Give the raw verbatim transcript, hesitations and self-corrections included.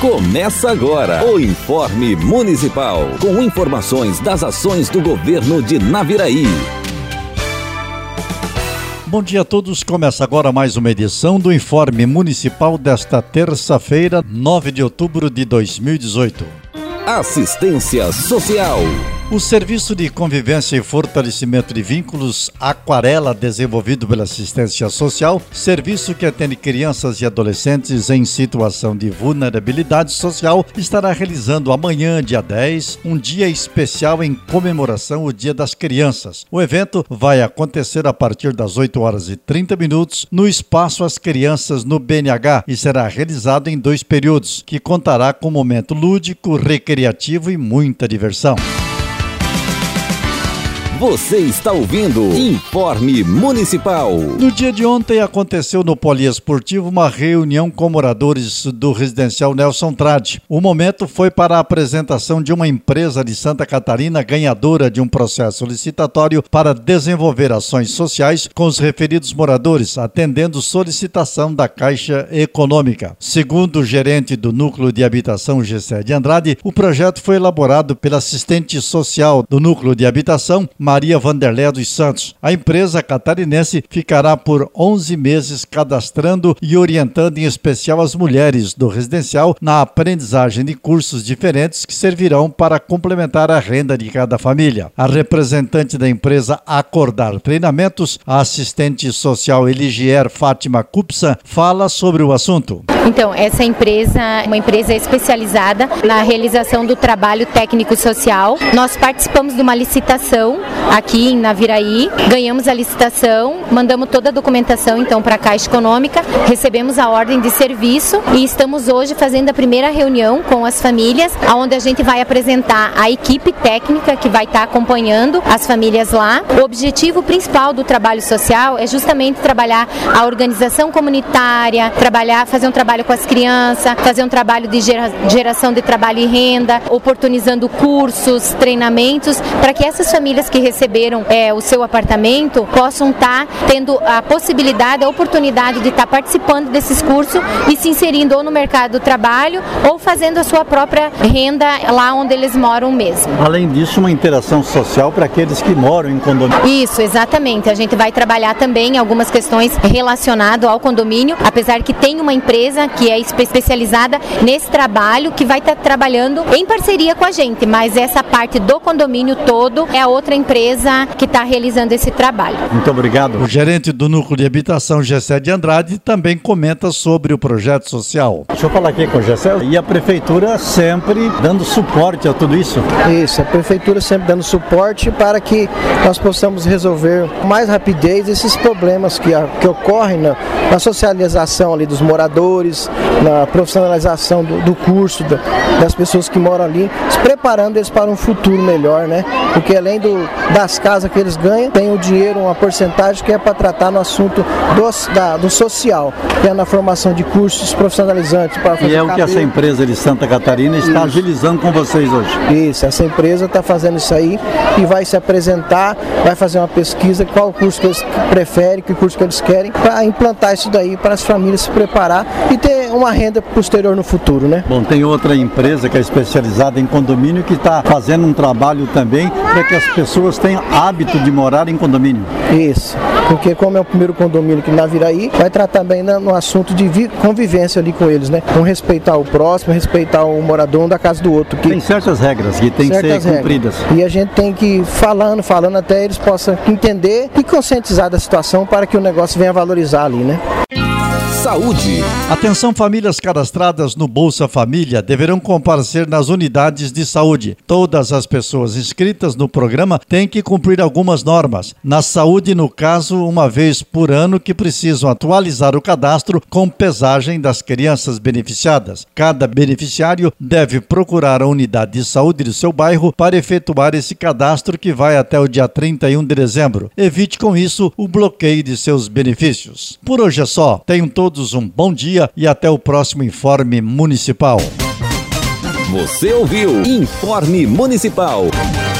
Começa agora o Informe Municipal, com informações das ações do governo de Naviraí. Bom dia a todos, começa agora mais uma edição do Informe Municipal desta terça-feira, nove de outubro de dois mil e dezoito. Assistência Social. O Serviço de Convivência e Fortalecimento de Vínculos Aquarela, desenvolvido pela Assistência Social, serviço que atende crianças e adolescentes em situação de vulnerabilidade social, estará realizando amanhã, dia dez, um dia especial em comemoração ao Dia das Crianças. O evento vai acontecer a partir das oito horas e trinta minutos no Espaço As Crianças no B N H e será realizado em dois períodos, que contará com momento lúdico, recreativo e muita diversão. Você está ouvindo Informe Municipal. No dia de ontem aconteceu no Poliesportivo uma reunião com moradores do residencial Nelson Trade. O momento foi para a apresentação de uma empresa de Santa Catarina ganhadora de um processo licitatório para desenvolver ações sociais com os referidos moradores, atendendo solicitação da Caixa Econômica. Segundo o gerente do Núcleo de Habitação Gessé de Andrade, o projeto foi elaborado pela assistente social do Núcleo de Habitação, Maria Vanderlé dos Santos. A empresa catarinense ficará por onze meses cadastrando e orientando em especial as mulheres do residencial na aprendizagem de cursos diferentes que servirão para complementar a renda de cada família. A representante da empresa Acordar Treinamentos, a assistente social Eligier Fátima Cupsa, fala sobre o assunto. Então, essa empresa é uma empresa especializada na realização do trabalho técnico-social. Nós participamos de uma licitação aqui em Naviraí, ganhamos a licitação, mandamos toda a documentação então para a Caixa Econômica, recebemos a ordem de serviço e estamos hoje fazendo a primeira reunião com as famílias, onde a gente vai apresentar a equipe técnica que vai estar acompanhando as famílias lá. O objetivo principal do trabalho social é justamente trabalhar a organização comunitária, trabalhar, fazer um trabalho com as crianças, fazer um trabalho de gera, geração de trabalho e renda, oportunizando cursos, treinamentos, para que essas famílias que receberam é, o seu apartamento possam estar tendo a possibilidade, a oportunidade de estar participando desses cursos e se inserindo ou no mercado do trabalho ou fazendo a sua própria renda lá onde eles moram mesmo. Além disso, uma interação social para aqueles que moram em condomínio. Isso, exatamente. A gente vai trabalhar também algumas questões relacionadas ao condomínio, apesar que tem uma empresa que é especializada nesse trabalho que vai estar trabalhando em parceria com a gente, mas essa parte do condomínio todo é a outra empresa que está realizando esse trabalho. Muito obrigado. O gerente do Núcleo de Habitação Gessé de Andrade também comenta sobre o projeto social. Deixa eu falar aqui com o Gessé. E a prefeitura sempre dando suporte a tudo isso? Isso, a prefeitura sempre dando suporte para que nós possamos resolver com mais rapidez esses problemas que, que ocorrem na, na socialização ali dos moradores, na profissionalização do, do curso, da, das pessoas que moram ali, se preparando eles para um futuro melhor, né? Porque além do das casas que eles ganham, tem o dinheiro, uma porcentagem que é para tratar no assunto do, da, do social, que é na formação de cursos profissionalizantes. Para fazer e é o cabelo. Que essa empresa de Santa Catarina está isso. agilizando com vocês hoje. Isso, essa empresa está fazendo isso aí e vai se apresentar, vai fazer uma pesquisa, qual curso que eles preferem, que curso que eles querem, para implantar isso daí, para as famílias se preparar e ter uma renda posterior no futuro, né? Bom, tem outra empresa que é especializada em condomínio que está fazendo um trabalho também para que as pessoas tenham hábito de morar em condomínio. Isso, porque como é o primeiro condomínio que Naviraí, vai tratar bem no assunto de convivência ali com eles, né? Com respeitar o próximo, respeitar o morador um da casa do outro. Que tem certas regras que tem que ser cumpridas. Regras. E a gente tem que ir falando, falando até eles possam entender e conscientizar da situação para que o negócio venha valorizar ali, né? Saúde. Atenção, famílias cadastradas no Bolsa Família deverão comparecer nas unidades de saúde. Todas as pessoas inscritas no programa têm que cumprir algumas normas. Na saúde, no caso, uma vez por ano, que precisam atualizar o cadastro com pesagem das crianças beneficiadas. Cada beneficiário deve procurar a unidade de saúde do seu bairro para efetuar esse cadastro, que vai até o dia trinta e um de dezembro. Evite com isso o bloqueio de seus benefícios. Por hoje é só. Tenham todos um bom dia e até o próximo Informe Municipal. Você ouviu Informe Municipal.